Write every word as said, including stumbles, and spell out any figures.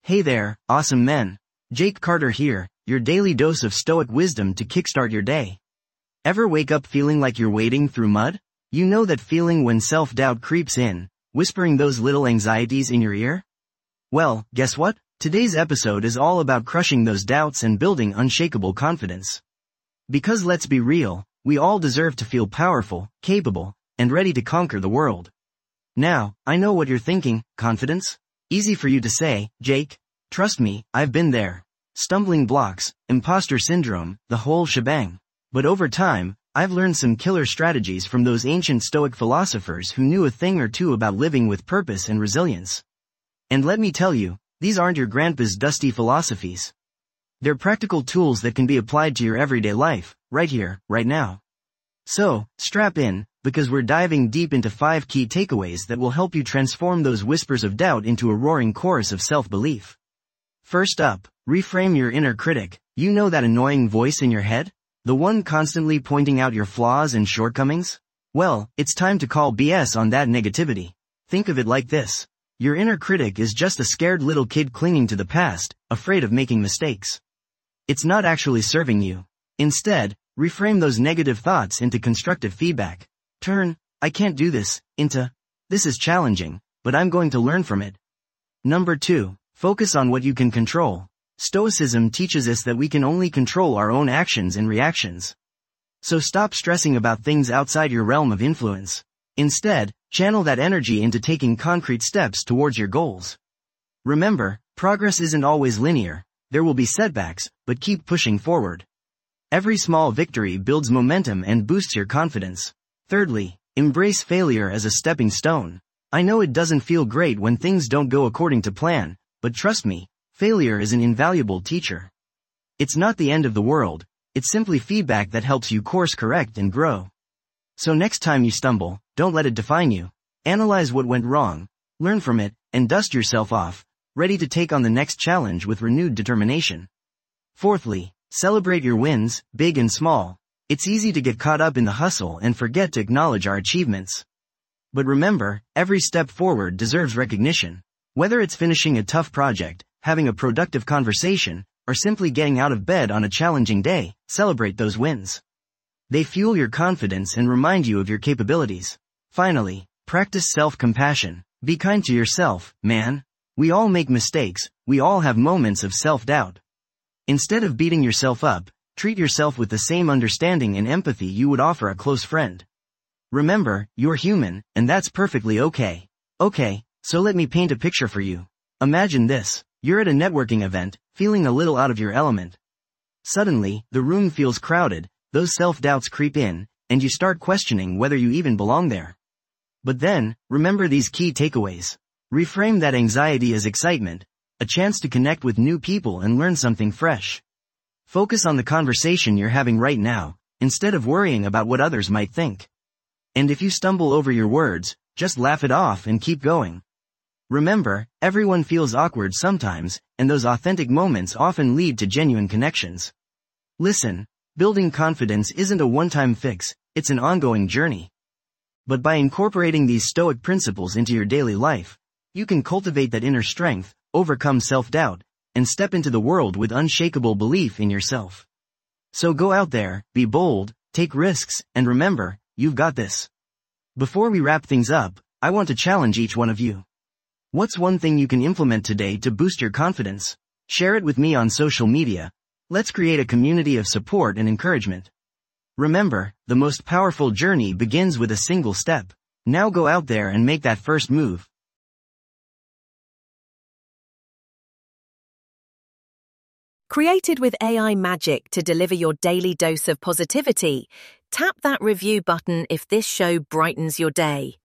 Hey there, awesome men. Jake Carter here, your daily dose of stoic wisdom to kickstart your day. Ever wake up feeling like you're wading through mud? You know that feeling when self-doubt creeps in, whispering those little anxieties in your ear? Well, guess what? Today's episode is all about crushing those doubts and building unshakable confidence. Because let's be real, we all deserve to feel powerful, capable, and ready to conquer the world. Now, I know what you're thinking, confidence? Easy for you to say, Jake. Trust me, I've been there. Stumbling blocks, imposter syndrome, the whole shebang. But over time, I've learned some killer strategies from those ancient Stoic philosophers who knew a thing or two about living with purpose and resilience. And let me tell you, these aren't your grandpa's dusty philosophies. They're practical tools that can be applied to your everyday life, right here, right now. So, strap in, because we're diving deep into five key takeaways that will help you transform those whispers of doubt into a roaring chorus of self-belief. First up, reframe your inner critic. You know that annoying voice in your head? The one constantly pointing out your flaws and shortcomings? Well, it's time to call B S on that negativity. Think of it like this. Your inner critic is just a scared little kid clinging to the past, afraid of making mistakes. It's not actually serving you. Instead, reframe those negative thoughts into constructive feedback. Turn, I can't do this, into, this is challenging, but I'm going to learn from it. Number two, focus on what you can control. Stoicism teaches us that we can only control our own actions and reactions. So stop stressing about things outside your realm of influence. Instead, channel that energy into taking concrete steps towards your goals. Remember, progress isn't always linear. There will be setbacks, but keep pushing forward. Every small victory builds momentum and boosts your confidence. Thirdly, embrace failure as a stepping stone. I know it doesn't feel great when things don't go according to plan, but trust me, failure is an invaluable teacher. It's not the end of the world, it's simply feedback that helps you course correct and grow. So next time you stumble, don't let it define you. Analyze what went wrong, learn from it, and dust yourself off, ready to take on the next challenge with renewed determination. Fourthly, celebrate your wins, big and small. It's easy to get caught up in the hustle and forget to acknowledge our achievements. But remember, every step forward deserves recognition. Whether it's finishing a tough project, having a productive conversation, or simply getting out of bed on a challenging day, celebrate those wins. They fuel your confidence and remind you of your capabilities. Finally, practice self-compassion. Be kind to yourself, man. We all make mistakes, we all have moments of self-doubt. Instead of beating yourself up, treat yourself with the same understanding and empathy you would offer a close friend. Remember, you're human, and that's perfectly okay. Okay, so let me paint a picture for you. Imagine this. You're at a networking event, feeling a little out of your element. Suddenly, the room feels crowded, those self-doubts creep in, and you start questioning whether you even belong there. But then, remember these key takeaways. Reframe that anxiety as excitement, a chance to connect with new people and learn something fresh. Focus on the conversation you're having right now, instead of worrying about what others might think. And if you stumble over your words, just laugh it off and keep going. Remember, everyone feels awkward sometimes, and those authentic moments often lead to genuine connections. Listen, building confidence isn't a one-time fix, it's an ongoing journey. But by incorporating these Stoic principles into your daily life, you can cultivate that inner strength, overcome self-doubt, and step into the world with unshakable belief in yourself. So go out there, be bold, take risks, and remember, you've got this. Before we wrap things up, I want to challenge each one of you. What's one thing you can implement today to boost your confidence? Share it with me on social media. Let's create a community of support and encouragement. Remember, the most powerful journey begins with a single step. Now go out there and make that first move. Created with A I magic to deliver your daily dose of positivity, tap that review button if this show brightens your day.